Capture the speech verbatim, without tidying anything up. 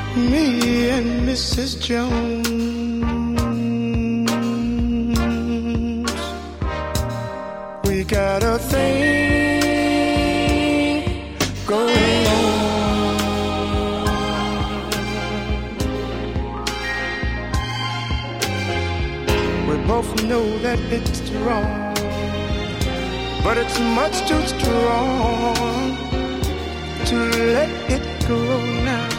Me and Missus Jones, we got a thing going on. We both know that it's wrong, but it's much too strong to let it go now.